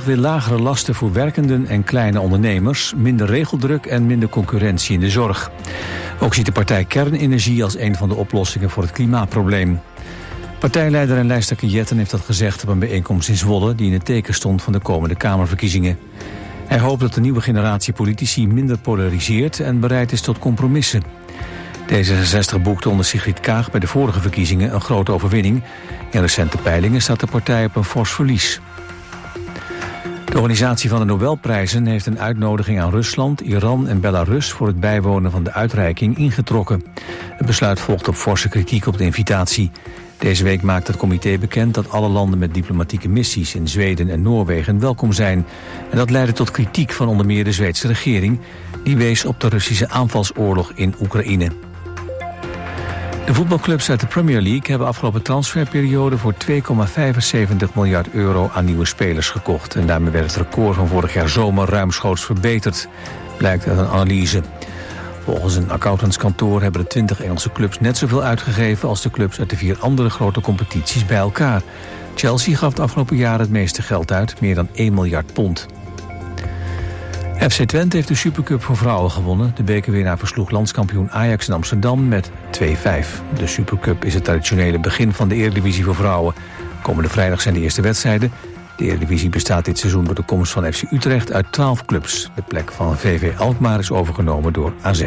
wil lagere lasten voor werkenden en kleine ondernemers, minder regeldruk en minder concurrentie in de zorg. Ook ziet de partij kernenergie als een van de oplossingen voor het klimaatprobleem. Partijleider en lijsttrekker Jetten heeft dat gezegd op een bijeenkomst in Zwolle die in het teken stond van de komende Kamerverkiezingen. Hij hoopt dat de nieuwe generatie politici minder polariseert en bereid is tot compromissen. D66 boekte onder Sigrid Kaag bij de vorige verkiezingen een grote overwinning. In recente peilingen staat de partij op een fors verlies. De organisatie van de Nobelprijzen heeft een uitnodiging aan Rusland, Iran en Belarus voor het bijwonen van de uitreiking ingetrokken. Het besluit volgt op forse kritiek op de invitatie. Deze week maakt het comité bekend dat alle landen met diplomatieke missies in Zweden en Noorwegen welkom zijn. En dat leidde tot kritiek van onder meer de Zweedse regering, die wees op de Russische aanvalsoorlog in Oekraïne. De voetbalclubs uit de Premier League hebben afgelopen transferperiode voor 2,75 miljard euro aan nieuwe spelers gekocht. En daarmee werd het record van vorig jaar zomer ruimschoots verbeterd, blijkt uit een analyse. Volgens een accountantskantoor hebben de 20 Engelse clubs net zoveel uitgegeven als de clubs uit de 4 andere grote competities bij elkaar. Chelsea gaf het afgelopen jaar het meeste geld uit, meer dan 1 miljard pond. FC Twente heeft de Supercup voor vrouwen gewonnen. De bekerwinnaar versloeg landskampioen Ajax in Amsterdam met 2-5. De Supercup is het traditionele begin van de Eredivisie voor vrouwen. Komende vrijdag zijn de eerste wedstrijden. De Eredivisie bestaat dit seizoen door de komst van FC Utrecht uit 12 clubs. De plek van VV Alkmaar is overgenomen door AZ.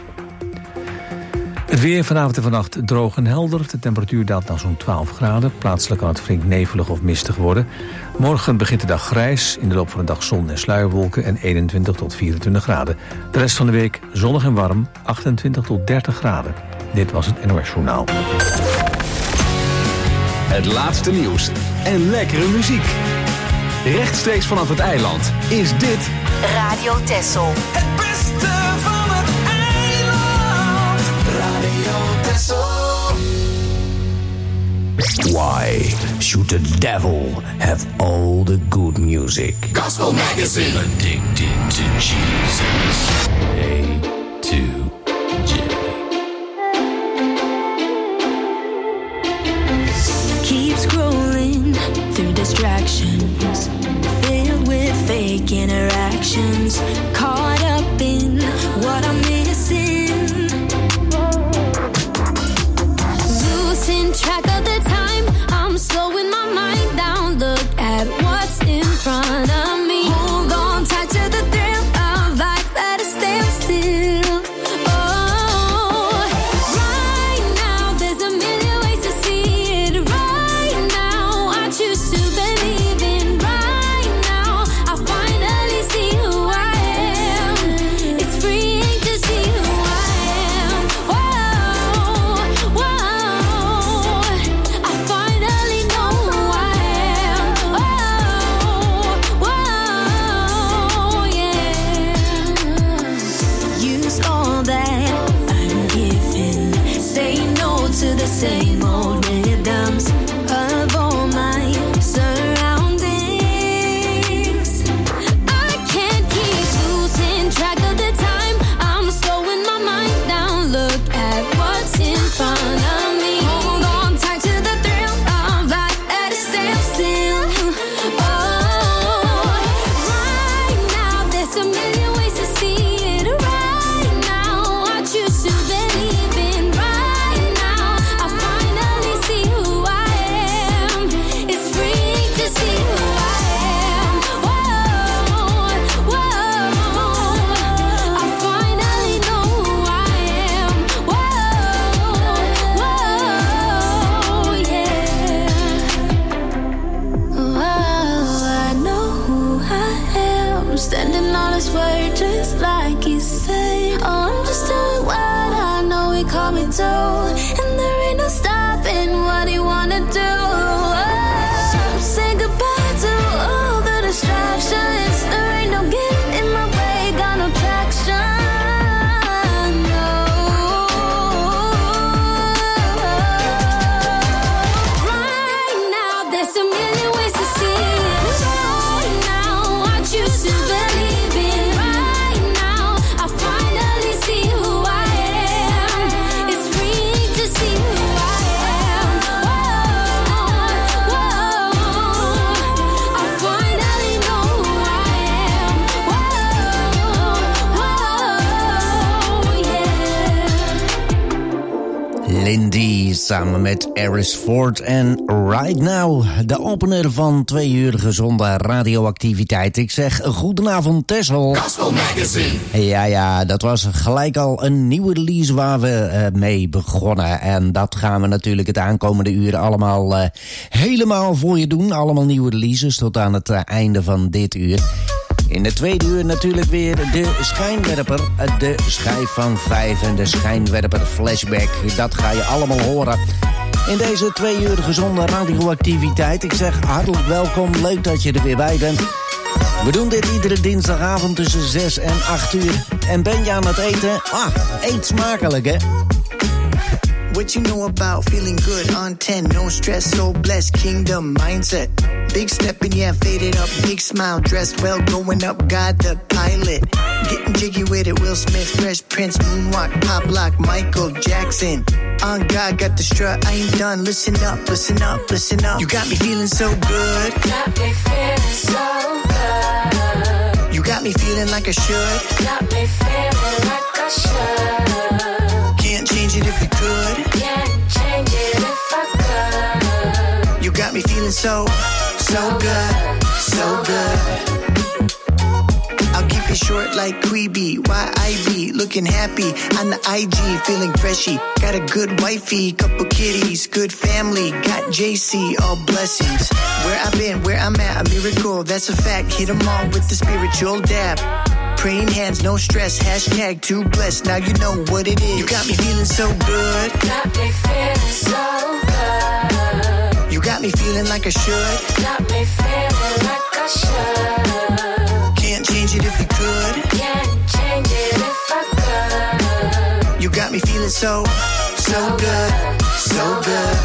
Het weer vanavond en vannacht droog en helder. De temperatuur daalt naar zo'n 12 graden. Plaatselijk kan het flink nevelig of mistig worden. Morgen begint de dag grijs. In de loop van de dag zon en sluierwolken en 21 tot 24 graden. De rest van de week zonnig en warm, 28 tot 30 graden. Dit was het NOS Journaal. Het laatste nieuws en lekkere muziek. Rechtstreeks vanaf het eiland is dit Radio Texel. Het beste van het eiland. Radio Texel. Why should the devil have all the good music? Gospel Magazine. Addicted to Jesus. A to J. Keep scrolling through distractions, filled with fake interactions, caught up in what I'm missing, losing track of the time. I'm slowing my mind down, look at what's in front of me, hold on tight to the thrill of life at a standstill. Same old rhythms of all my surroundings. I can't keep losing track of the time. I'm slowing my mind down. Look at what's in front of me. Hold on tight to the thrill of life at a standstill. Oh, right now there's a million ways to see it. Right now I choose to believe in. Standing on his word just like he said. Oh, I'm just doing what I know he called me to, and there ain't no stopping what he wanna do. Oh, say goodbye to all the distractions. There ain't no getting in my way, got no traction. No. Right now there's a million ways to see it. Right now I choose to believe in. Right now I finally see who I am. It's free to see who I am. Whoa. Lindy samen met Aris Ford en Right Now. De opener van 2 uur gezonde radioactiviteit. Ik zeg goedenavond Tessel. Gospel Magazine. Ja, dat was gelijk al een nieuwe release waar we mee begonnen. En dat gaan we natuurlijk het aankomende uur allemaal helemaal voor je doen. Allemaal nieuwe releases tot aan het einde van dit uur. In de tweede uur natuurlijk weer de schijnwerper, de schijf van 5 en de schijnwerper flashback. Dat ga je allemaal horen in deze 2 uur gezonde radioactiviteit. Ik zeg hartelijk welkom, leuk dat je er weer bij bent. We doen dit iedere dinsdagavond tussen 6 en 8 uur. En ben je aan het eten? Eet smakelijk hè. What you know about feeling good on 10? No stress, so blessed, kingdom mindset. Big stepping, yeah, faded up, big smile, dressed well, going up, God the pilot. Getting jiggy with it, Will Smith, Fresh Prince, Moonwalk, Pop Lock, Michael Jackson. On God, got the strut, I ain't done, listen up, listen up, listen up. You got me feeling so good. Got me feeling so good. You got me feeling like I should. Got me feeling like I should. Can't change it if you could. Can't change it if I could. You got me feeling so good, so good. I'll keep it short like Queeby, YIB, looking happy on the IG, feeling freshy. Got a good wifey, couple kitties, good family, got JC, all blessings. Where I've been, where I'm at, a miracle, that's a fact. Hit them all with the spiritual dab. Praying hands, no stress, hashtag too blessed, now you know what it is. You got me feeling so good. Got me feeling so good. You got me feeling like I should. Got me feeling like I should. Can't change it if you could. Can't change it if I could. You got me feeling so good, so good.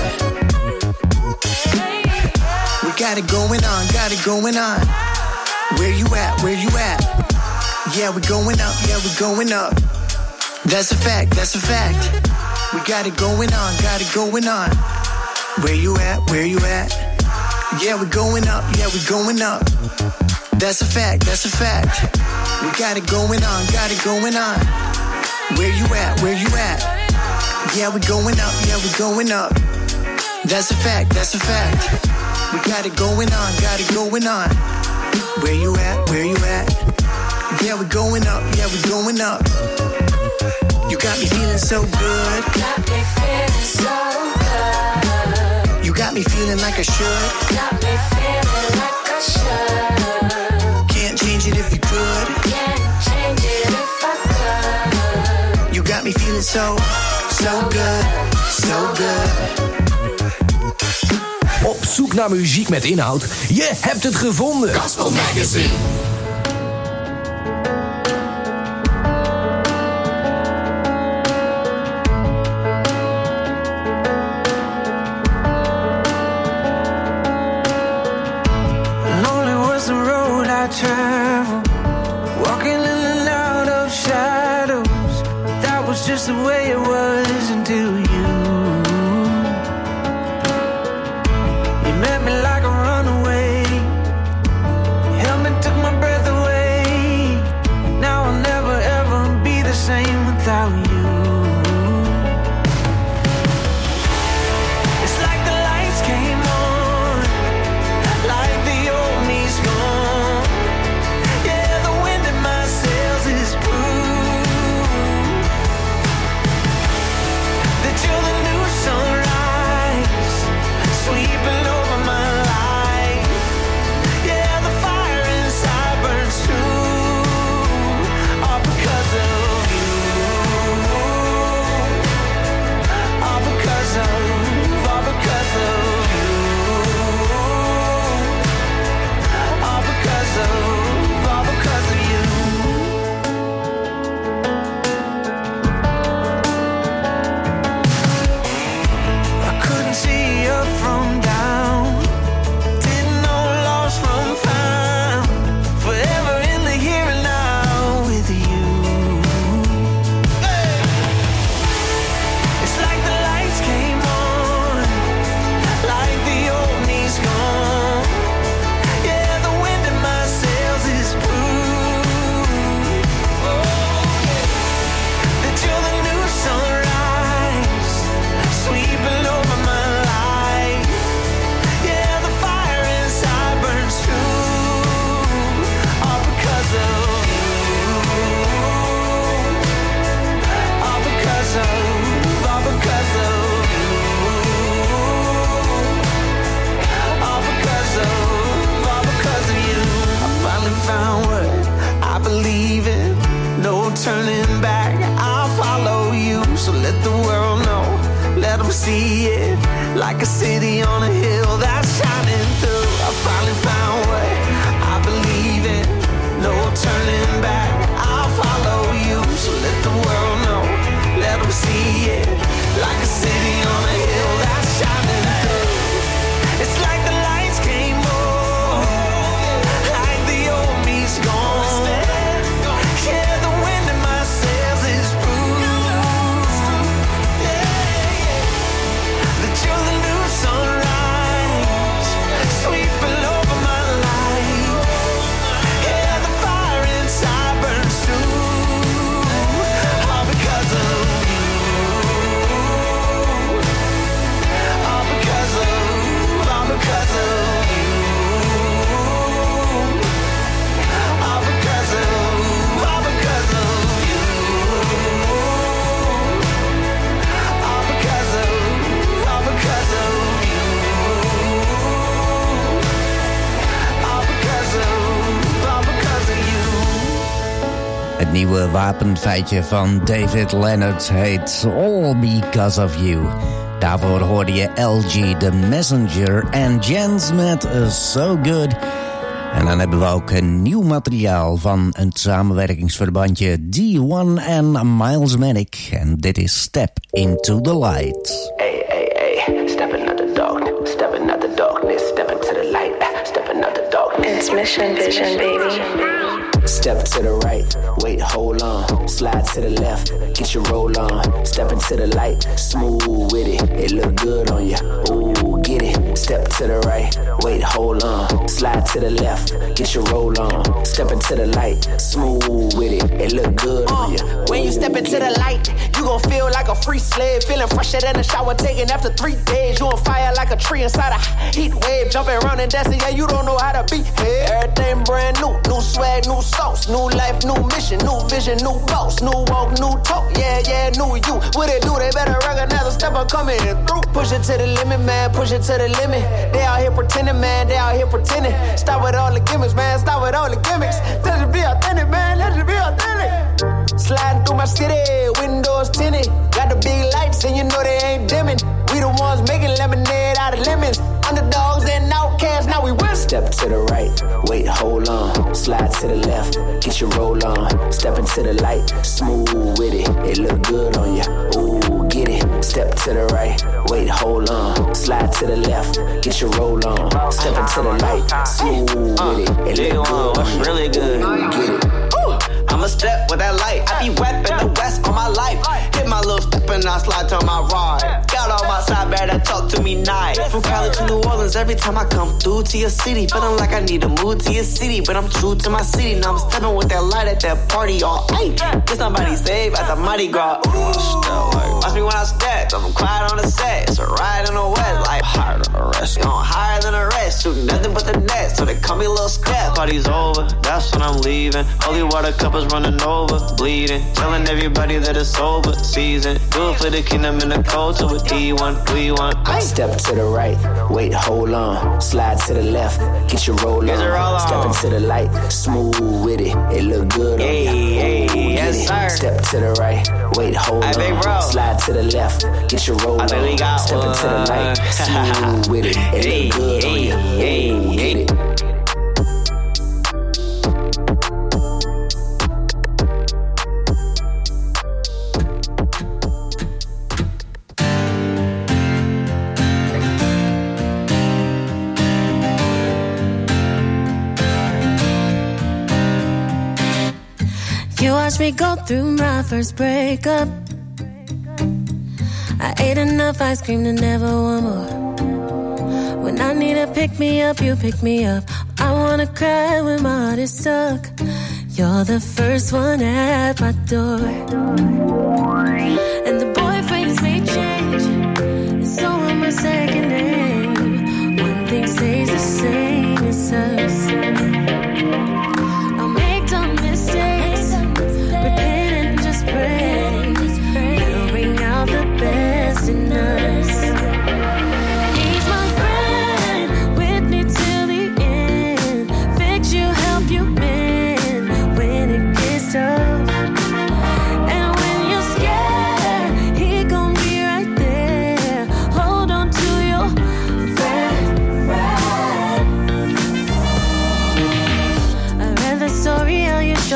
We got it going on. Where you at, where you at? Yeah, we going up, yeah, we going up. That's a fact, that's a fact. We got it going on. Where you at, where you at? Yeah, we going up, yeah, we going up. That's a fact, that's a fact. We got it going on. Where you at, where you at? Yeah, we going up, yeah, we going up. That's a fact, that's a fact. We got it going on. Where you at, where you at? Yeah, we going up, yeah, we going up. You got me feeling so good. Got me feeling so good. You got me feeling like I should. Got me feeling like I should. Can't change it if you could. Can't change it if I could. You got me feeling so good, so good. Op zoek naar muziek met inhoud? Je hebt het gevonden. Gospel Magazine. Travel, walking in and out of shadows. That was just the way it was until you met me like a runaway. You held me, took my breath away. Now I'll never ever be the same without you. It's like the lights came on, like the old me's gone. will see it like a city on a hill that's shining through. I finally found what I believe in. No turning back, I'll follow you. So let the world know, let them see it like a city on a hill that's shining through. It's like the lights came on, like the old me's gone. Yeah, the wind in my sails is bruised. Yeah. That you're the new sunrise, sweeping over my life. Yeah, the fire inside burns through, all because of you. All because of you. All because of you. All because of you. All because of you. All because of you. All because of you. Het nieuwe wapenfeitje van David Leonard heet All Because of You. Daarvoor hoorde je LG The Messenger en Jens met So Good. En dan hebben we ook een nieuw materiaal van een samenwerkingsverbandje D1 en Miles Manic. En dit is Step Into the Light. Hey, hey, hey, stepping out the dark, stepping out the darkness, stepping to the light, stepping out the darkness. It's mission vision, baby. Step to the right, wait, hold on. Slide to the left, get your roll on. Step into the light, smooth with it. It look good on you, ooh, get it. Step to the right, wait, hold on. Slide to the left, get your roll on. Step into the light, smooth with it. It look good on you. When you step into the light, you gon' feel like a free slave. Feeling fresher than a shower taken after 3 days. You on fire like a tree inside a heat wave. Jumping around and dancing, yeah, you don't know how to be. Hey, everything brand new, new swag, new sauce. New life, new mission, new vision, new boss. New walk, new talk, yeah, yeah, new you. What they do, they better recognize a step up coming through. Push it to the limit, man, push it to the limit. They out here pretending, man, they out here pretending. Stop with all the gimmicks, man, stop with all the gimmicks. Let's just be authentic, man, let's just be authentic. Sliding through my city, windows tinted. Got the big lights and you know they ain't dimming. We the ones making lemonade out of lemons. Underdogs and outcasts, now we win. Step to the right, wait, hold on. Slide to the left, get your roll on. Step into the light, smooth with it. It look good on you, ooh, get it. Step to the right, wait, hold on. Slide to the left, get your roll on. Step into the light, smooth with it. It look good on you, really good. Ooh, get it. I'ma step with that light. I be weapon the west on my life. Hit my little step and I slide to my ride. Got on my side, better talk to me nice. From Cali to New Orleans, every time I come through to your city, feeling like I need to move to your city, but I'm true to my city. Now I'm stepping with that light at that party all night. Get somebody saved at the Mardi Gras. Watch me when I step, I'm quiet on the set. It's a ride in the west, like higher than the rest. You know, higher than the rest, shooting nothing but the net, so they call me Lil Step. Party's over, that's when I'm leaving. Holy water cup is running over, bleeding. Telling everybody that it's over, season. Do it for the kingdom and the culture with D1, D1. Step to the right, wait, hold on. Slide to the left, get your roll on. Step into the light, smooth with it. It look good on you. Yes, sir. Step to the right, wait, hold on. Slide to the left, get your roll on. Step into the light, smooth with it. It look good on you. Get it. You watched me go through my first breakup. I ate enough ice cream to never want more. When I need to pick me up, you pick me up. I wanna cry when my heart is stuck. You're the first one at my door. And the boyfriends may change, and so will my second name. One thing stays the same, it's us. I'll make dumb mistakes, repent and just pray. We'll bring out the best in us. He's my friend, with me till the end. Fix you, help you mend when it gets tough. And when you're scared, he gon' be right there.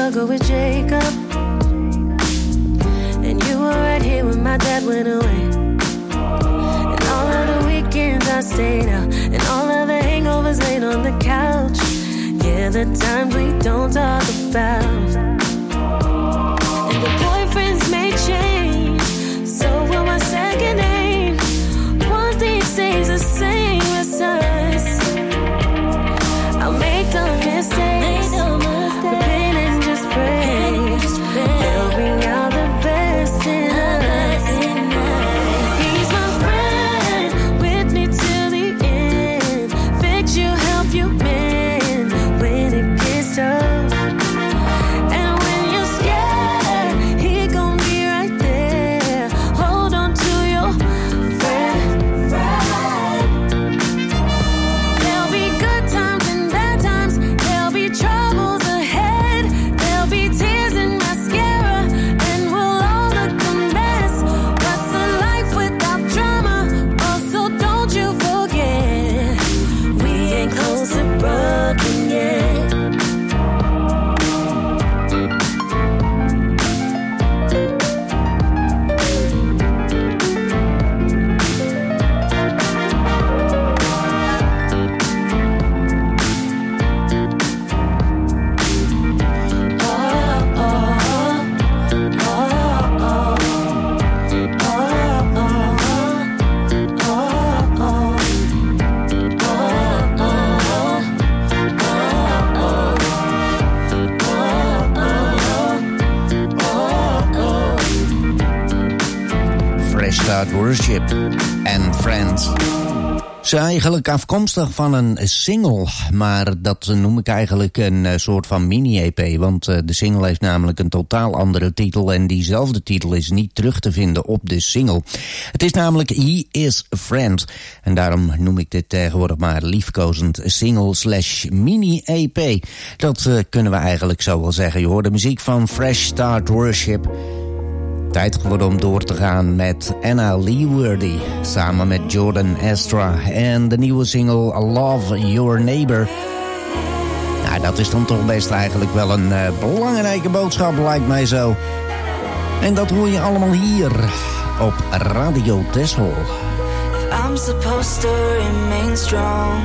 struggle with Jacob. And you were right here when my dad went away. And all of the weekends I stayed out, and all of the hangovers laid on the couch. Yeah, the times we don't talk about. And the boyfriends may change, so will my second name. One thing stays the same as us. I'll make the mistakes, repent and just pray. They'll bring out the best in us. He's my friend, with me till the end. Fix you, help you mend when it gets tough. And when you're scared, he gon' be right there. Hold on to your friend. There'll be good times and bad times. There'll be troubles ahead. There'll be tears and mascara, and we'll all look a mess. What's a life without drama? Also, don't you forget, we ain't close to broken yet. Fresh Start Worship en Friends. Ze eigenlijk afkomstig van een single, maar dat noem ik eigenlijk een soort van mini-EP, want de single heeft namelijk een totaal andere titel en diezelfde titel is niet terug te vinden op de single. Het is namelijk He Is a Friend en daarom noem ik dit tegenwoordig maar liefkozend single/mini-EP. Dat kunnen we eigenlijk zo wel zeggen. Je hoort de muziek van Fresh Start Worship. Tijd geworden om door te gaan met Anna Leeworthy samen met Jordan Astra en de nieuwe single Love Your Neighbor. Nou, dat is dan toch best eigenlijk wel een belangrijke boodschap, lijkt mij zo. En dat hoor je allemaal hier op Radio Texel. If I'm supposed to remain strong,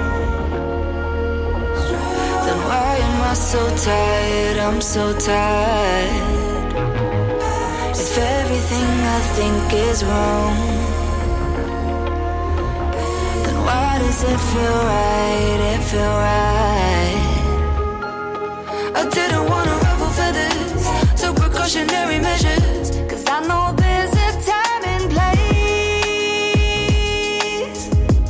then why am I so tired? I'm so tired. If everything I think is wrong, then why does it feel right? It feel right. I didn't want to ruffle feathers, so precautionary measures, 'cause I know there's a time and place.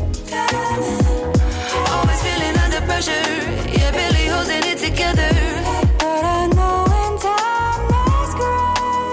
Always feeling under pressure, yeah, barely holding it together. But I know when time is gone.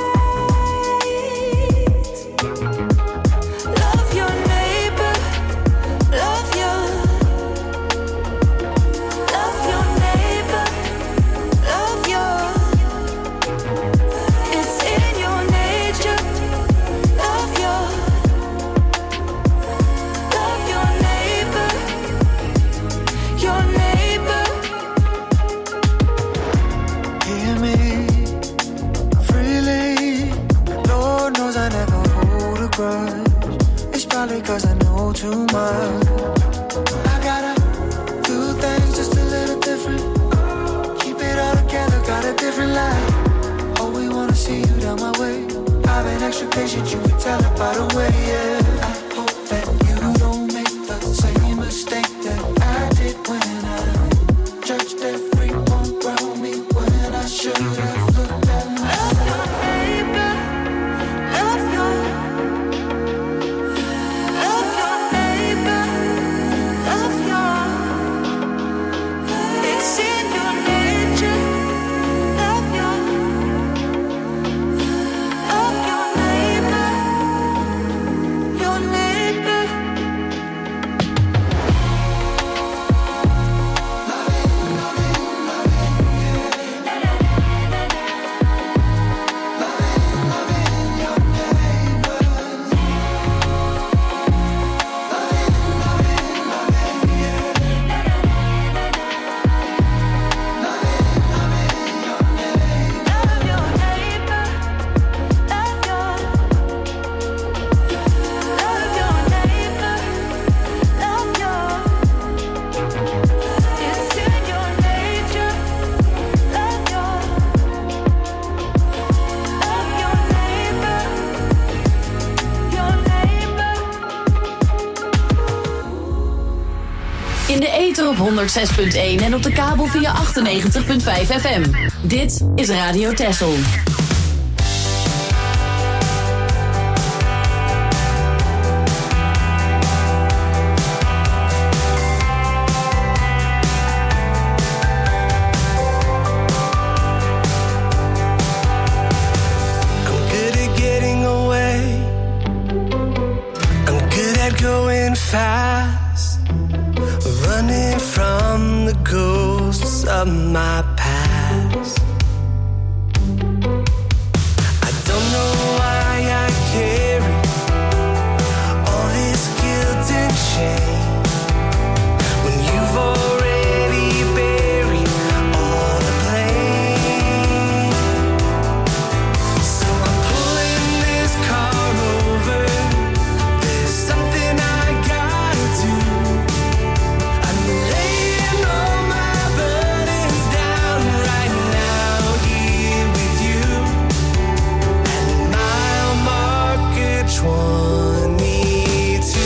It's probably 'cause I know too much. I gotta do things just a little different. Keep it all together, got a different life. Oh, we wanna see you down my way. I've been extra patient, you can tell it by the way, yeah. I hope that you don't make the same mistake that I did when I judged everyone around me when I should have looked at myself. Your op 106.1 en op de kabel via 98.5 FM. Dit is Radio Texel. Fast, running from the ghosts of my past. I don't know why I carry all this guilt and shame when you've already buried all the blame. So I'm pulling this car over. There's something I gotta do. I'm laying all my burdens down right now here with you. And mile marker 22.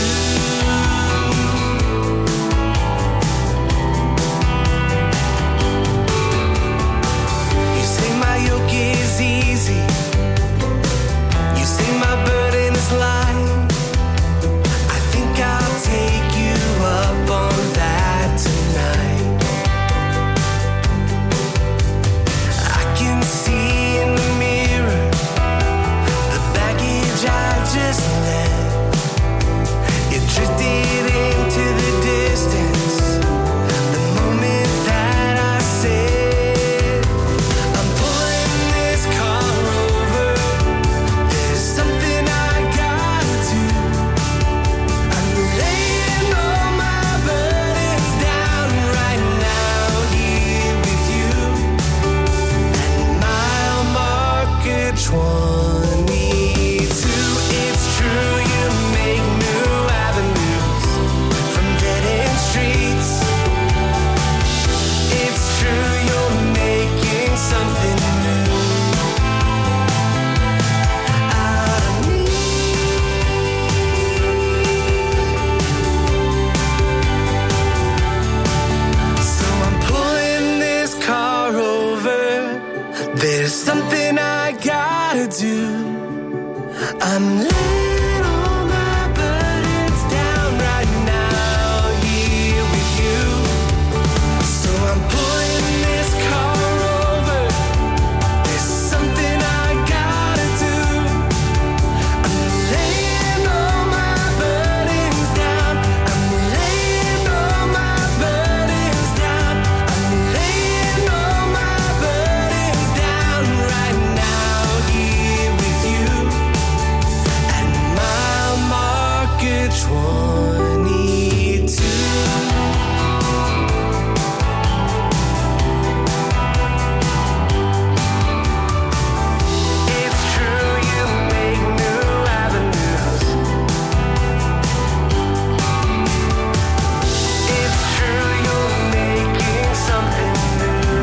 You say my yoke is easy. You say my burden is light. I think I'll take you up on that tonight. I can see in the mirror the baggage I just left. It drifted into the distance the moment that I said I'm pulling this car over. There's something I gotta do. I'm laying all my burdens down right now here with you. And mile marker 22. It's true you make new avenues from dead-end streets. It's true you're making something new out of me. So I'm pulling this car over. There's something I gotta do. I'm laying all my burdens down right now here with you. So I'm pulling this car over. There's something I gotta do. I'm laying all my burdens down. I'm laying all my burdens down. I'm laying all my burdens down right now here with you. And mile marker 22. It's true you make new avenues. It's true you're making something new.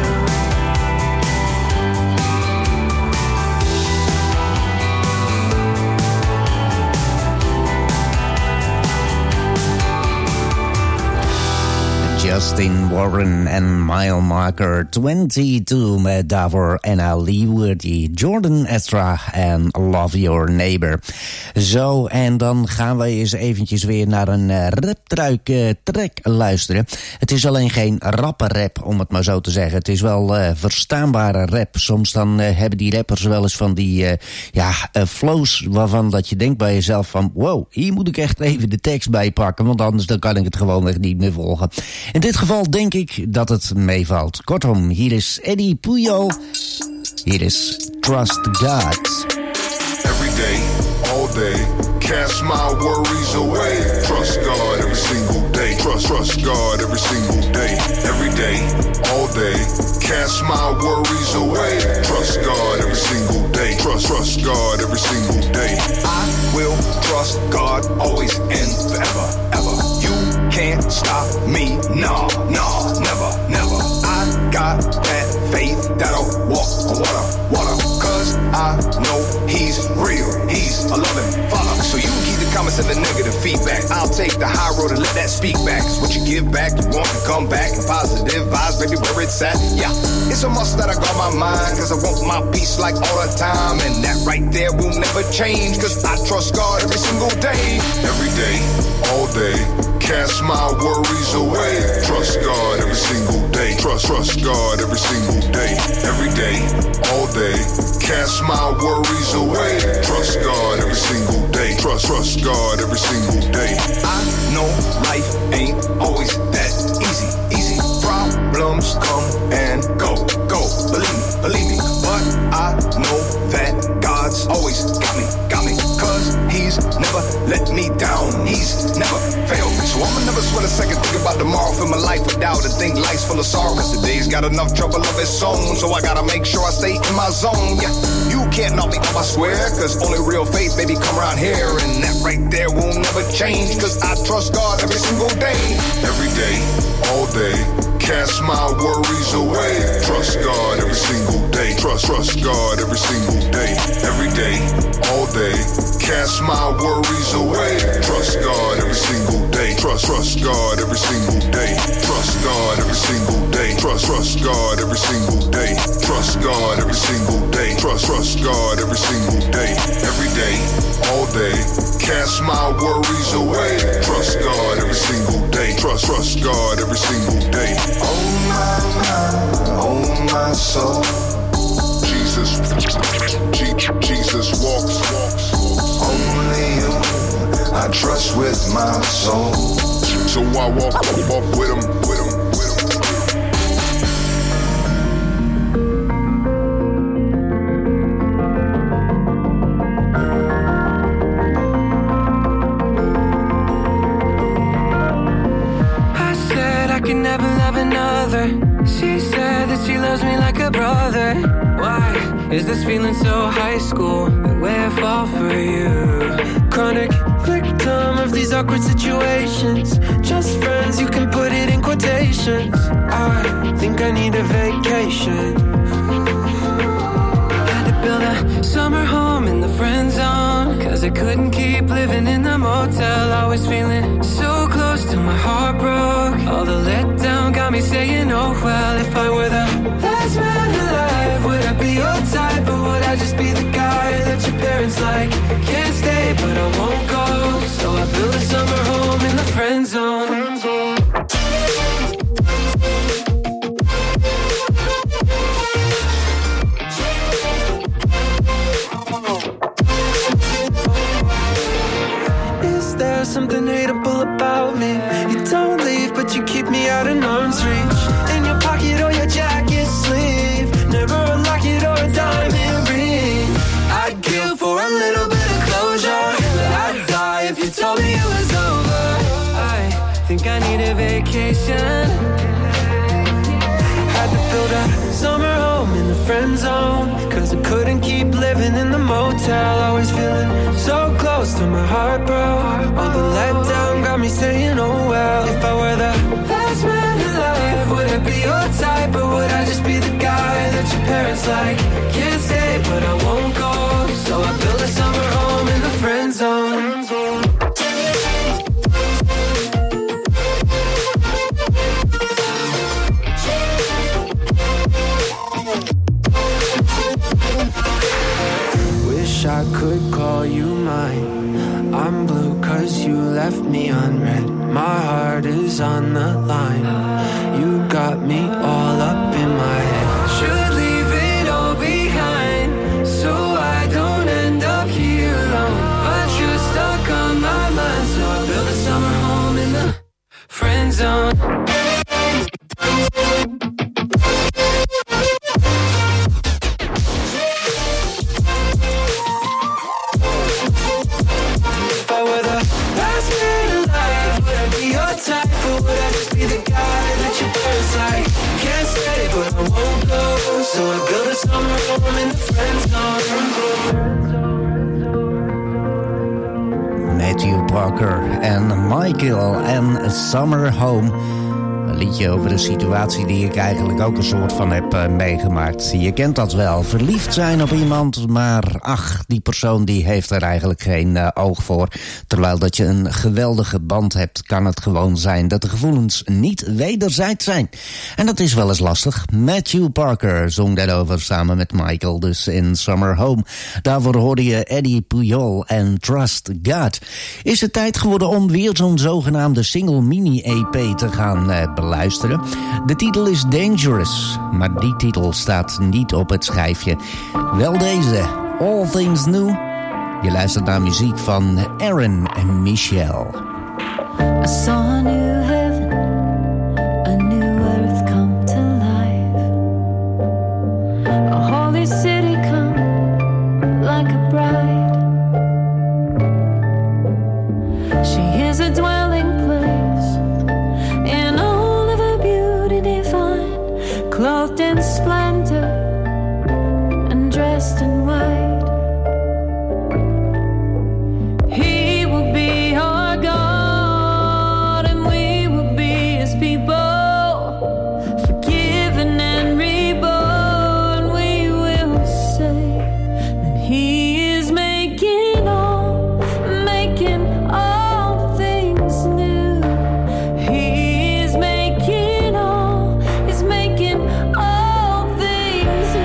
Justin Warren en Mile Marker 22 met daarvoor Anna Leewood, Jordan Ezra en Love Your Neighbor. Zo, en dan gaan we eens eventjes weer naar een rap-track luisteren. Het is alleen geen rappe rap, om het maar zo te zeggen. Het is wel verstaanbare rap. Soms dan hebben die rappers wel eens van die flows waarvan dat je denkt bij jezelf van wow, hier moet ik echt even de tekst bij pakken, want anders dan kan ik het gewoon echt niet meer volgen. In dit geval denk ik dat het meevalt. Kortom, hier is Eddie Puyol. Hier is Trust God. Every day, all day, cast my worries away. Trust God every single day. Trust God every single day. Every day, all day, cast my worries away. Trust God every single day. Trust God every single day. I will trust God always and forever, ever. You can't stop me, no, never. I got that faith that'll walk on water. Cause I know He's real, He's a loving Father. So you can keep the comments and the negative feedback. I'll take the high road and let that speak back. Cause what you give back, you want to come back. And positive vibes, baby, where it's at. Yeah, it's a must that I got my mind. Cause I want my peace like all the time. And that right there will never change. Cause I trust God every single day. Every day, all day, cast my worries away. Trust God every single day. Trust God every single day. Every day, all day, cast my worries away. Trust God every single day. Trust God every single day. I know life ain't always that easy. Problems come and go. Believe me. But I know that God's always got me. Cause he's never let me down. He's never failed me. So I'ma never sweat a second, think about tomorrow. Fill my life with doubt and think life's full of sorrow. Cause today's got enough trouble of its own. So I gotta make sure I stay in my zone. Yeah, you can't knock me off, I swear. Cause only real faith, baby, come around here. And that right there will never change. Cause I trust God every single day. Every day, all day, cast my worries away. Trust God every single day. Trust God every single day. Every day, all day, cast my worries away. Trust God every single day. Trust God every single day. Trust God every single day. Trust God every single day. Trust God every single day. Trust God every single day. Every day, all day, cast my worries away. Trust God every single day. Trust God every single day. Oh my mind, oh my soul. Jesus walks. Only you I trust with my soul. So I walk with him. I said I can never love another. She said that she loves me like a brother. Why is this feeling so high school? The way I fall for you. Chronic victim of these awkward situations. Just friends, you can put it in quotations. I think I need a vacation. Had to build a summer home in the friend zone. Cause I couldn't keep living in the motel. Always feeling so close till my heart broke. All the letdown got me saying, oh well. If I were the last man alive, would I be your type? Or would I just be the guy that your parents like? Can't stay but I won't go. So I built a summer home in the friend zone. Is there something hateable about me? You don't leave but you keep me out of arm's reach. In your pocket or your jacket sleeve. Never a locket or a diamond ring. I'd kill for a little bit of closure. I'd die if you told me it was over. I think I need a vacation. Had to build a summer home in the friend zone. Cause I couldn't keep living in the motel. Always feeling so close till my heart broke. All the letdown got me saying, oh well. If I were the last man alive, would I be your type? Or would I just be the guy that your parents like? Can't stay but I won't go. So I built a summer home in the friend zone. Wish I could call you mine. I'm blue cause you left me unread. My heart is on the line. You got me all up in my head. Should leave it all behind, so I don't end up here alone. But you're stuck on my mind, so I built a summer home in the friend zone. If I were the last man alive, would I be your type? Or would I just be the guy that your parents like? Can't stay but I won't go. So I built a summer home in the friend zone. Matthew Parker en Michael en Summer Home. liedje over een situatie die ik eigenlijk ook een soort van heb meegemaakt. Je kent dat wel, verliefd zijn op iemand, maar ach, die persoon die heeft er eigenlijk geen oog voor. Terwijl dat je een geweldige band hebt, kan het gewoon zijn dat de gevoelens niet wederzijds zijn. En dat is wel eens lastig. Matthew Parker zong daarover samen met Michael, dus in Summer Home. Daarvoor hoorde je Eddie Puyol en Trust God. Is het tijd geworden om weer zo'n zogenaamde single mini-EP te gaan beluisteren? De titel is Dangerous, maar die titel staat niet op het schijfje. Wel deze, All Things New. Je luistert naar muziek van Aaron en Michelle. I saw a new heaven, a new earth come to life. A holy city come like a bride. She is a dwelling place in all of her beauty divine, clothed in splendor and dressed in white. He will be our God and we will be his people, forgiven and reborn. We will say that he is making all things new. He is making all things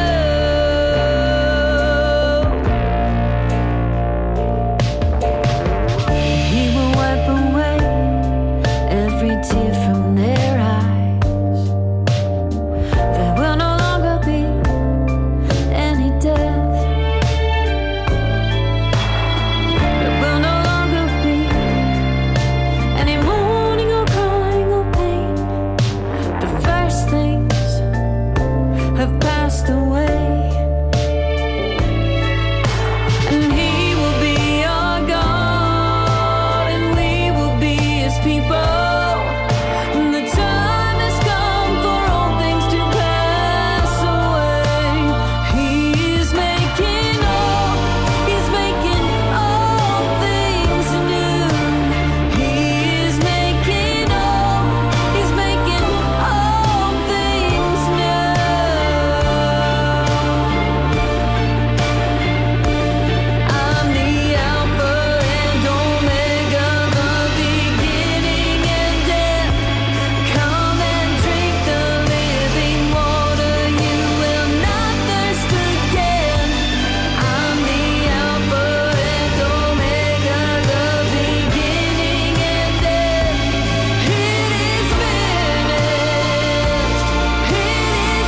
new. He will wipe away every tear from their eyes. There will no longer be any death. There will no longer be any mourning or crying or pain. The first things have passed away. And he will be our God and we will be his people. And the time has come for all things to pass away. He is making all things new. He is making all things new. I'm the Alpha and Omega, the beginning and end. Come and drink the living water, you will not thirst again. I'm the Alpha and Omega, the beginning and end. It is finished. It is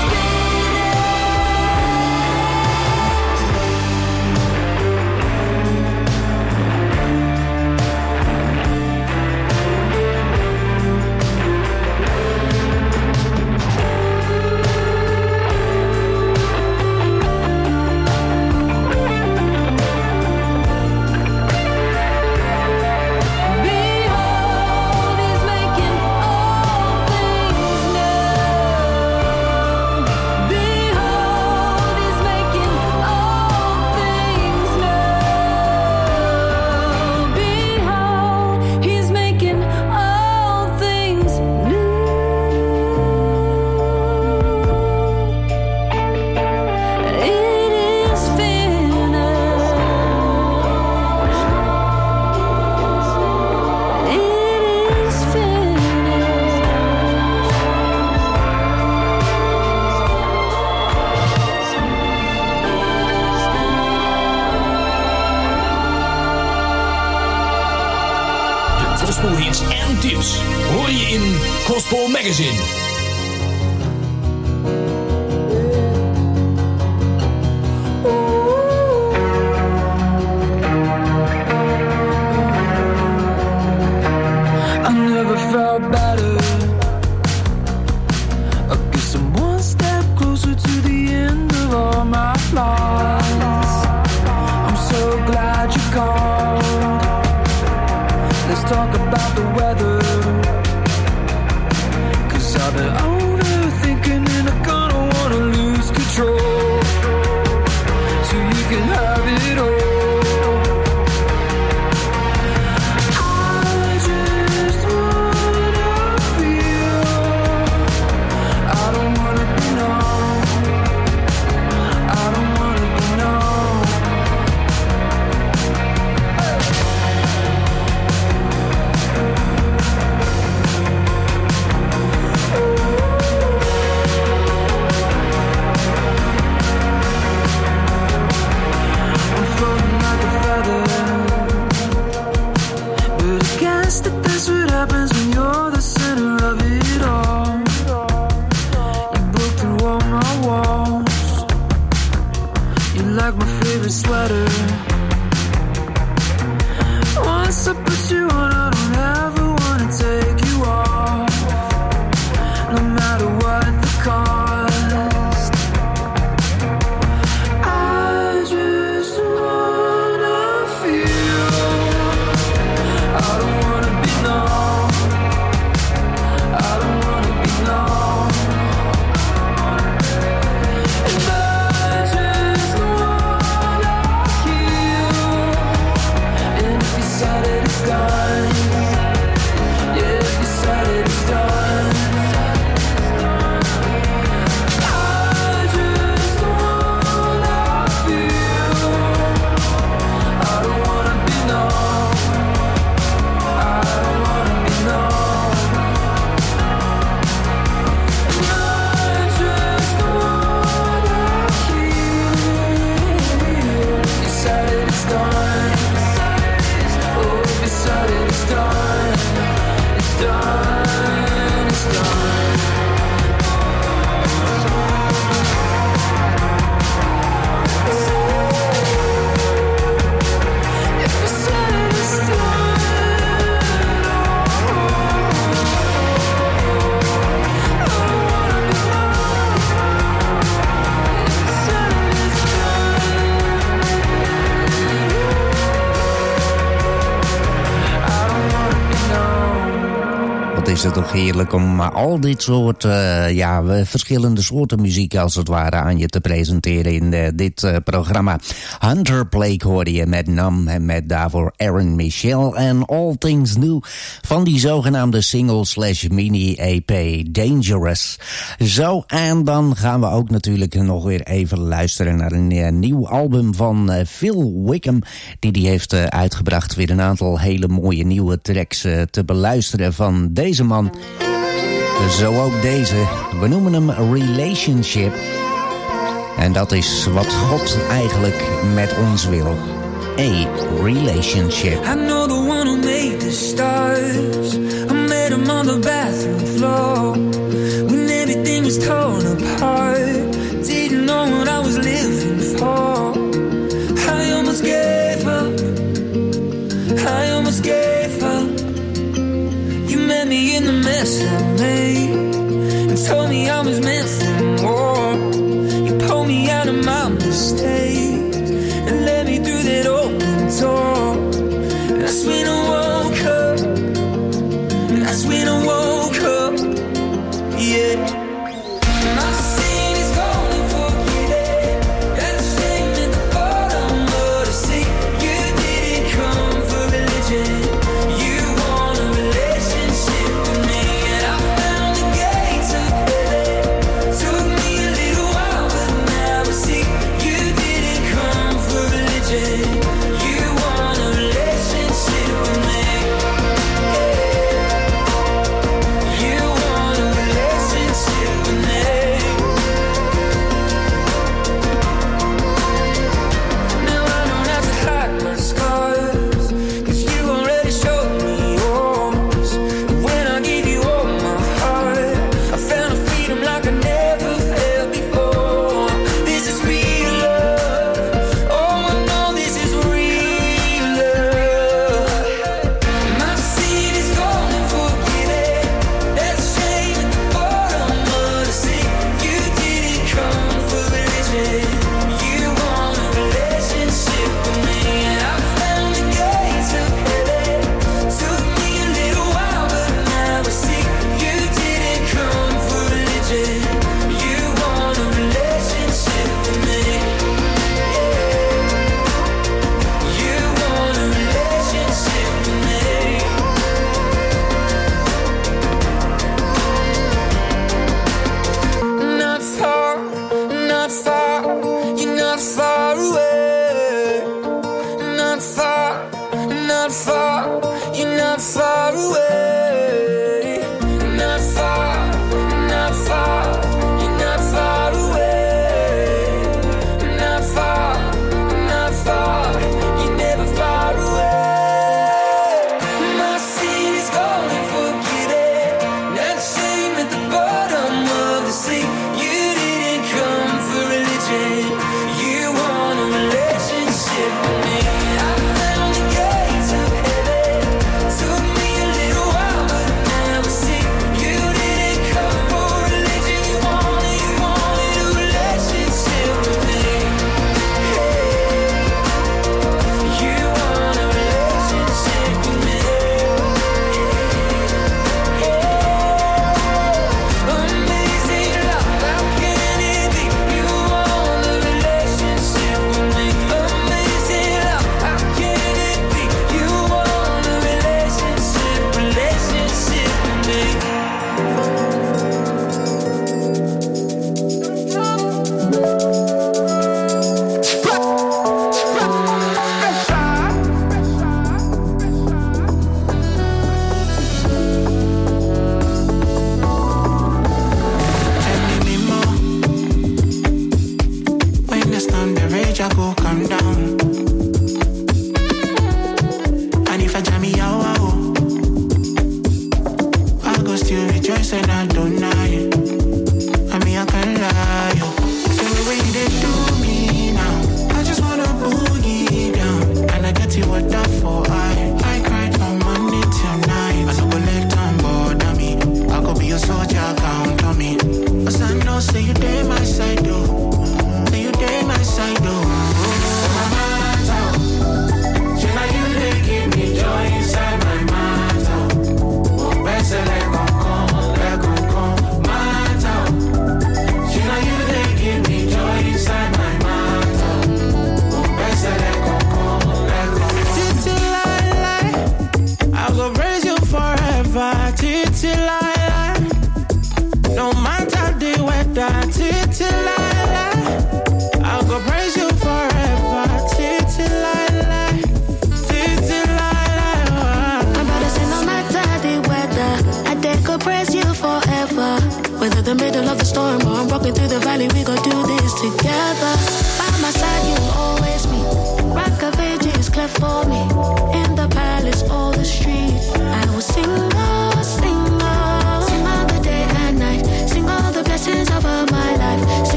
Behold, he's making all things new. Behold, he's making all things new. Behold, he's making all things new. It is finished. It is finished. De gospelhits en tips hoor je in Gospel Magazine. I never felt better. I guess I'm one step closer to the end of all my flaws. I'm so glad you called. Let's talk about the weather. 'Cause I've been better. Once I put you on, I don't ever wanna take you off, no matter what the cost. I just wanna feel. I don't wanna be known. I don't wanna be known. And I just wanna heal. And if you said it, it's done. Yeah, if you said it, it's done. I just wanna feel. I don't wanna be known. I don't wanna be known. And I just wanna heal. You said it, it's done. Oh, you said it, it's done. It's done, it's done. If you said it, it's done. I don't wanna be known. If you said it, it's I don't wanna be known. Wat is het toch heerlijk om al dit soort verschillende soorten muziek als het ware aan je te presenteren in dit programma. Hunter Blake hoorde je met Nam en met daarvoor Aaron Michel en All Things New van die zogenaamde single/mini-EP Dangerous. Zo, en dan gaan we ook natuurlijk nog weer even luisteren naar een nieuw album van Phil Wickham, die heeft uitgebracht. Weer een aantal hele mooie nieuwe tracks te beluisteren van deze man. Zo ook deze. We noemen hem Relationship. En dat is wat God eigenlijk met ons wil. A relationship. I know the one who made the stars. I met him on the bathroom floor when everything was torn apart. Didn't know what I was living for. I almost gave up. I almost gave up. You met me in the mess I made and told me I was meant for more. You pulled me out of my mistakes and let me through that open door. That's when I woke up. That's when I woke up. Yeah. My sin is gone and forget it. That shame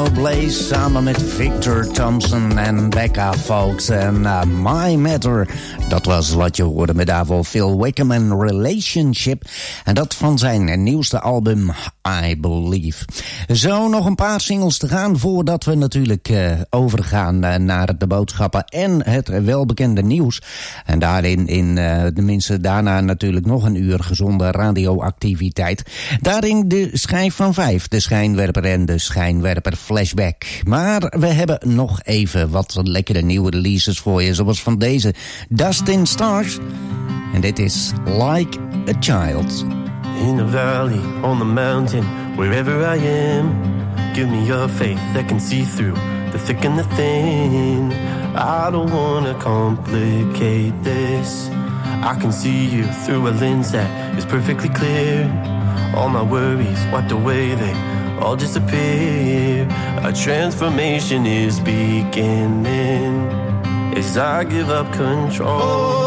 Blaze samen met Victor Thompson en Becca Folks. En My Matter, dat was wat je hoorde met daarvoor Phil Wickham en Relationship. En dat van zijn nieuwste album I Believe. Zo nog een paar singles te gaan voordat we natuurlijk overgaan naar de boodschappen en het welbekende nieuws. En daarin tenminste daarna natuurlijk nog een uur gezonde radioactiviteit. Daarin de schijf van 5, de schijnwerper en de schijnwerper flashback. Maar we hebben nog even wat lekkere nieuwe releases voor je, zoals van deze Dustin Stars. En dit is Like a Child. In the valley, on the mountain, wherever I am, give me your faith that can see through the thick and the thin. I don't wanna complicate this. I can see you through a lens that is perfectly clear. All my worries wiped away, they all disappear. A transformation is beginning as I give up control.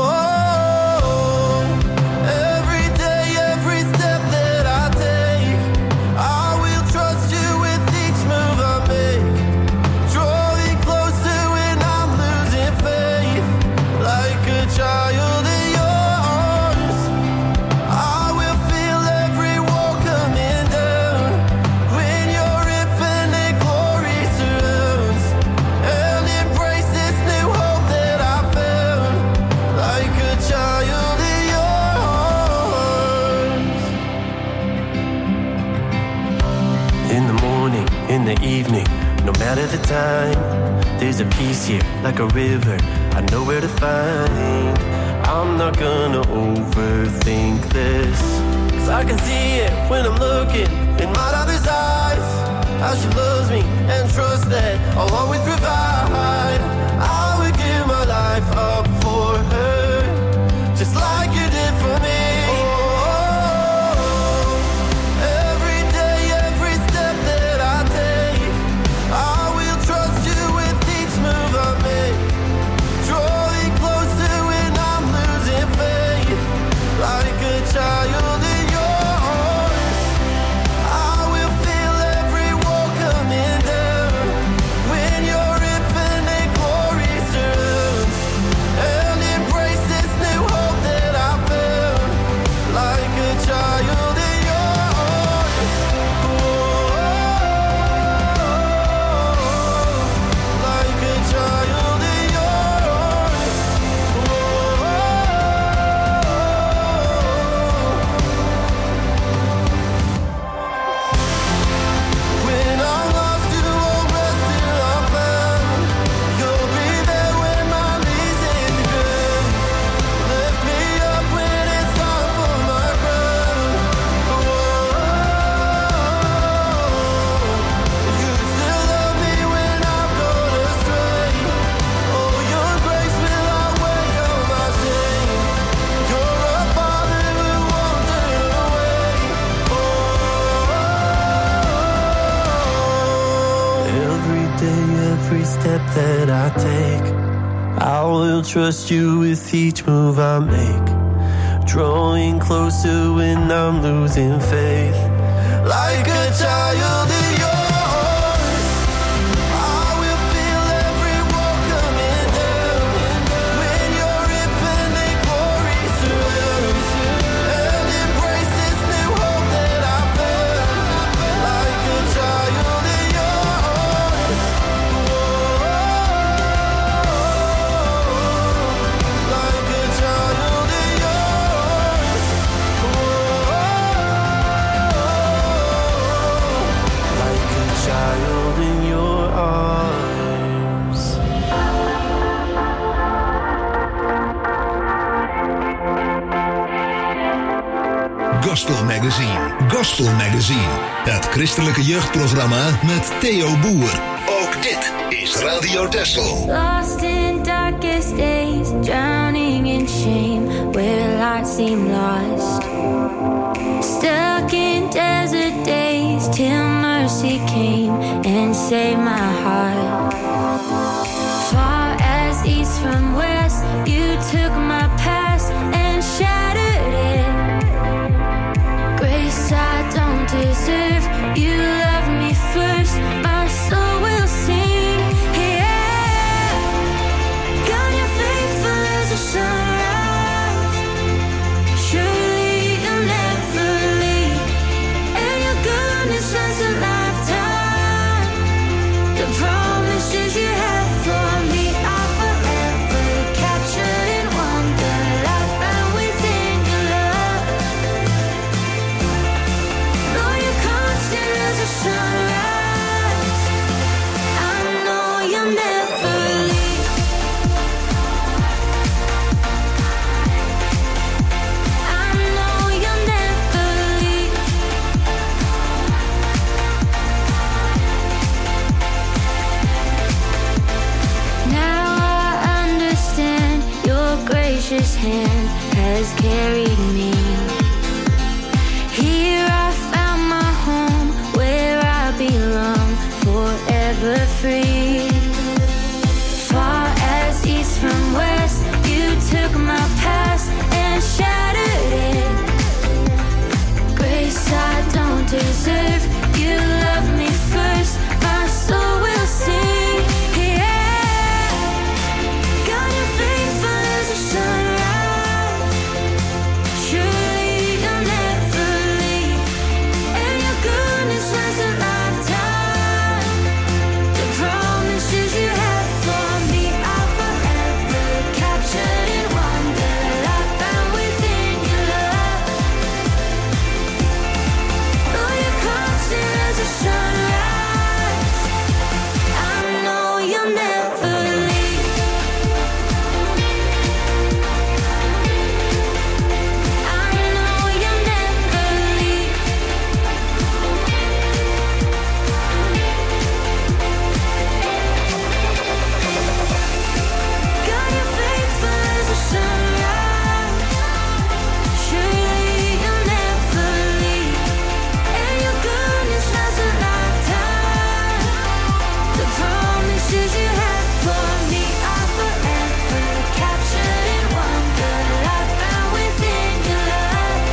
In the evening, no matter the time, there's a peace here like a river I know where to find. I'm not gonna overthink this, 'cause I can see it when I'm looking in my daughter's eyes, how she loves me and trusts that I'll always provide. I would give my life up for her, just like you did for me. Child in yours, I will feel every wall coming down when your infinite glory surrounds, and embrace this new hope that I found, like a child in yours. Like a child in yours. Every step that I take, I will trust you with each move I make, drawing closer when I'm losing faith, like a child in yours. I will feel every wall coming down when your infinite glory surrounds, and embrace this new hope that I found, like a child in yours. Child in your arms. Gospel Magazine. Het christelijke jeugdprogramma met Theo Boer. Ook dit is Radio Texel. Lost in darkest days, drowning in shame, where light seemed lost. Stuck in desert days till mercy came and saved my heart. Far as east from west, you took my past and shattered it. Grace I don't deserve, you loved me first, my soul hand has carried me. Here I found my home, where I belong, forever free. Far as east from west, you took my past and shattered it. Grace I don't deserve, you love me first, my soul will sing. Yeah, God, you're faithful as a sunrise. Surely you'll never leave, and your goodness lasts a lifetime. The promises you have for me are forever captured in wonder I found within your love. Oh, you're constant as a sunrise. I know you'll never leave. I know you'll never leave. God, you're faithful as a sunrise. Surely you'll never leave, and your goodness lasts a lifetime. The promises you have for me are forever captured in wonder I found within your love.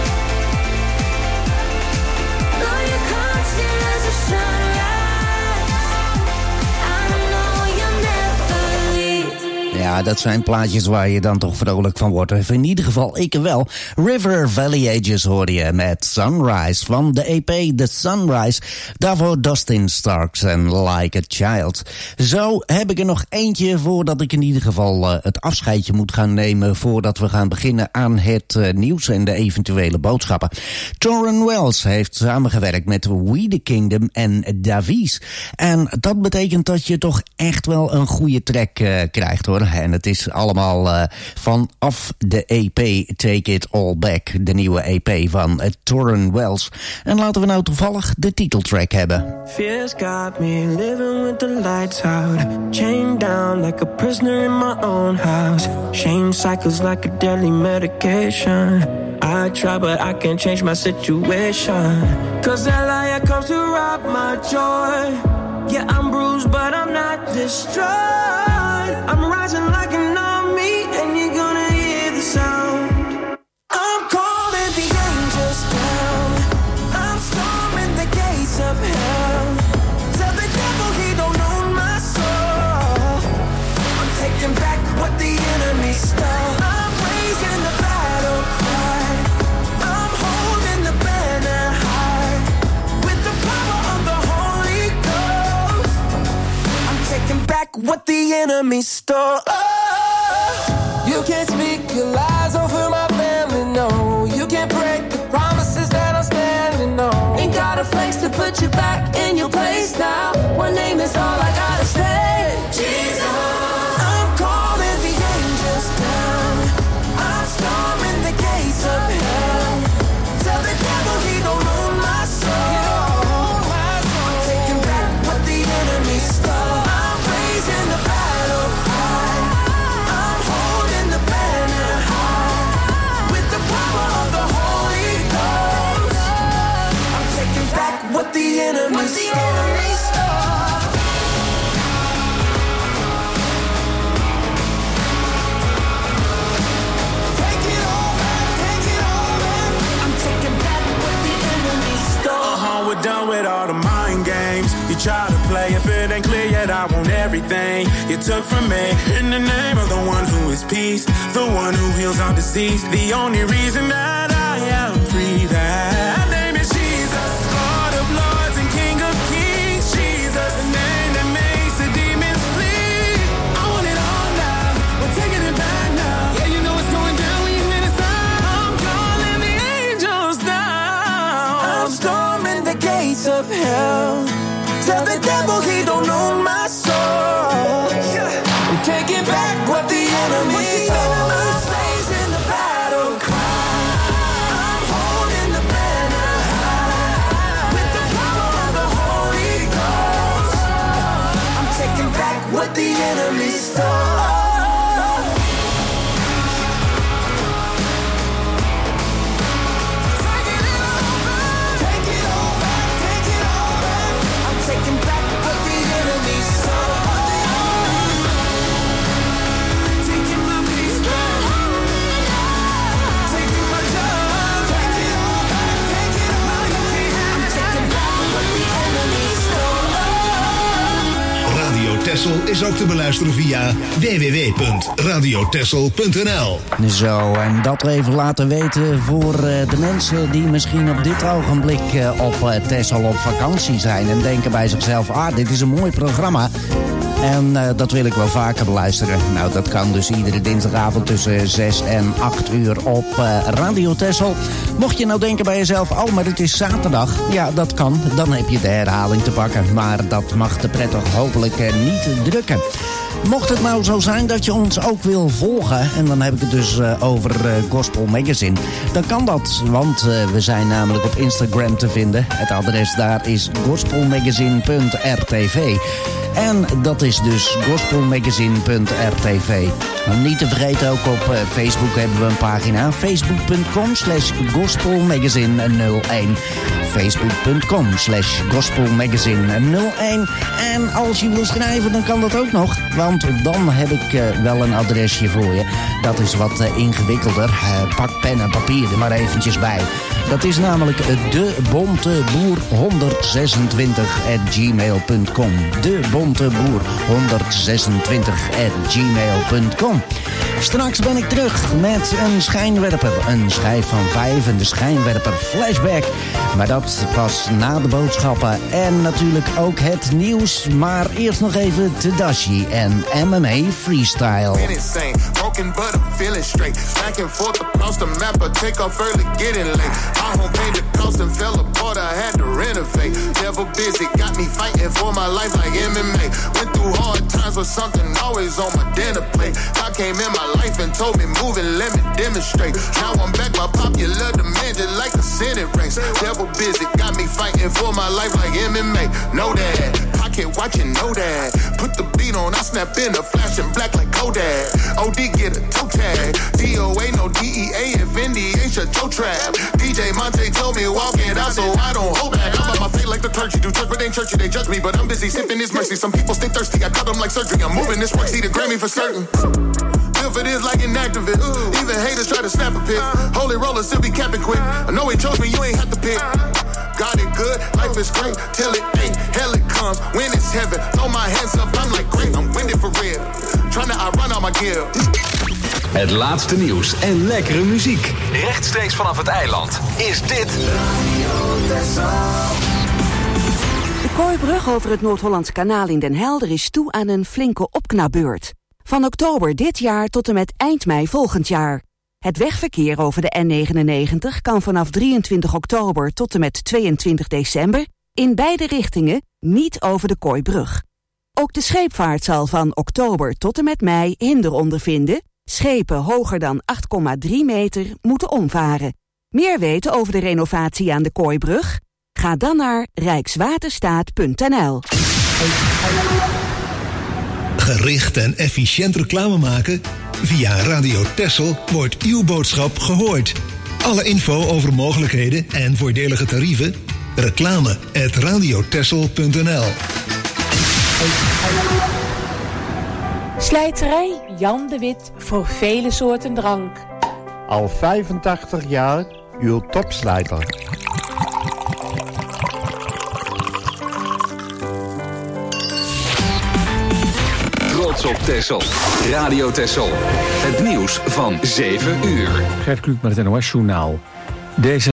Lord, you're constant as a sunrise. I know you'll never leave. Ja, dat zijn plaatjes waar je dan toch vrolijk van wordt. Of in ieder geval, ik wel. River Valley Ages hoorde je met Sunrise van de EP The Sunrise. Daarvoor Dustin Starks en Like a Child. Zo heb ik er nog eentje voordat ik in ieder geval het afscheidje moet gaan nemen voordat we gaan beginnen aan het nieuws en de eventuele boodschappen. Tauren Wells heeft samengewerkt met We The Kingdom en Davies. En dat betekent dat je toch echt wel een goede track krijgt hoor. En het is allemaal vanaf de EP Take It All Back, de nieuwe EP van Tauren Wells. En laten we nou toevallig de titeltrack hebben. Fears got me living with the lights out, chained down like a prisoner in my own house. Shame cycles like a deadly medication. I try but I can't change my situation, 'cause that liar comes to rob my joy. Yeah, I'm bruised but I'm not destroyed. I'm rising like an army and you're gonna hear the sound. I'm calling the angels down, I'm storming the gates of hell. Tell the devil he don't own my soul. I'm taking back what the enemy stole. I'm raising the battle cry, I'm holding the banner high. With the power of the Holy Ghost, I'm taking back what the enemy stole. Oh, you can't speak your lies over my family, no. You can't break the promises that I'm standing on. Ain't got a flex to put you back in your place now. One name is all I gotta say, Jesus. I'm calling the angels down, I'm storming the gates of hell. Tell the devil he don't own my soul. I'm taking back what the enemy stole. I'm raising the battle cry, I'm holding the banner high. With the power of the Holy Ghost, I'm taking back what the enemy stole. Take it all back, take it all back. I'm taking back what the enemy stole. We're done with all the mind games. You try to play if it ain't clear yet. I want everything you took from me. In the name of the one who is peace, the one who heals all disease. The only reason that I am free, that name is Jesus, Lord of Lords and King of Kings. Jesus, the name that makes the demons flee. I want it all now, we're taking it back now. Yeah, you know it's going down when you hear the sound. I'm calling the angels down, I'm storming the gates of hell. Tell the devil he don't own my soul. I'm taking back what the enemy stole. I'm raising the battle cry, I'm holding the banner high. With the power of the Holy Ghost, I'm taking back what the enemy stole. Texel is ook te beluisteren via www.radiotexel.nl. Zo, en dat even laten weten voor de mensen die misschien op dit ogenblik op Texel op vakantie zijn en denken bij zichzelf, dit is een mooi programma. En dat wil ik wel vaker beluisteren. Nou, dat kan dus iedere dinsdagavond tussen 6 en 8 uur op Radio Texel. Mocht je nou denken bij jezelf, maar het is zaterdag. Ja, dat kan. Dan heb je de herhaling te pakken. Maar dat mag te prettig hopelijk niet drukken. Mocht het nou zo zijn dat je ons ook wil volgen, en dan heb ik het dus over Gospel Magazine, dan kan dat, want we zijn namelijk op Instagram te vinden. Het adres daar is gospelmagazine.rtv. En dat is dus gospelmagazine.rtv. Niet te vergeten, ook op Facebook hebben we een pagina. Facebook.com/gospelmagazine01. Facebook.com/gospelmagazine01. En als je wil schrijven, dan kan dat ook nog. Want dan heb ik wel een adresje voor je. Dat is wat ingewikkelder. Pak pen en papier er maar eventjes bij. Dat is namelijk debonteboer126@gmail.com. debonteboer126@gmail.com. Straks ben ik terug met een schijnwerper. Een schijf van 5 en de schijnwerper flashback. Maar dat pas na de boodschappen. En natuurlijk ook het nieuws. Maar eerst nog even Tedashii en MMA Freestyle. Broken but I'm feeling straight. Back and forth across the map, I take off early, getting late. My home paid the cost and fell apart, I had to renovate. Never busy, got me fighting for my life like MMA. Went through hard times with something always on my dinner plate. God came in my life and told me move and let me demonstrate. Now I'm back, my popular demand just like a Senate race. Never busy, got me fighting for my life like MMA. Know that, pocket watching, know that. Put the beat on, I snap in the flash and black like Kodak. OD get a toe tag. DOA, no DEA, if NDA, shut your trap. DJ Monte told me walk it out, so I don't hold back. I'm on my feet like the clergy, do church, but ain't churchy, they judge me, but I'm busy sipping this mercy. Some people stay thirsty, I cut them like surgery. I'm moving this work, see the Grammy for certain. Live for this like an activist. Even haters try to snap a pic. Holy roller still be capping quick. I know he chose me, you ain't have to pick. Got it good, life is great, till it ain't, hell it comes, when it's heaven, throw my hands up, I'm like great, I'm winning for real, trying to outrun all my gear. Het laatste nieuws en lekkere muziek, rechtstreeks vanaf het eiland, is dit De Kooibrug over het Noord-Hollandse kanaal in Den Helder is toe aan een flinke opknapbeurt. Van oktober dit jaar tot en met eind mei volgend jaar. Het wegverkeer over de N99 kan vanaf 23 oktober tot en met 22 december... in beide richtingen niet over de Kooibrug. Ook de scheepvaart zal van oktober tot en met mei hinder ondervinden. Schepen hoger dan 8,3 meter moeten omvaren. Meer weten over de renovatie aan de Kooibrug? Ga dan naar rijkswaterstaat.nl. Gericht en efficiënt reclame maken? Via Radio Texel wordt uw boodschap gehoord. Alle info over mogelijkheden en voordelige tarieven? reclame@radiotexel.nl. Slijterij Jan de Wit voor vele soorten drank. Al 85 jaar uw topslijter. Trots op Texel. Radio Texel. Het nieuws van 7 uur. Gert Kluk met het NOS-journaal. Deze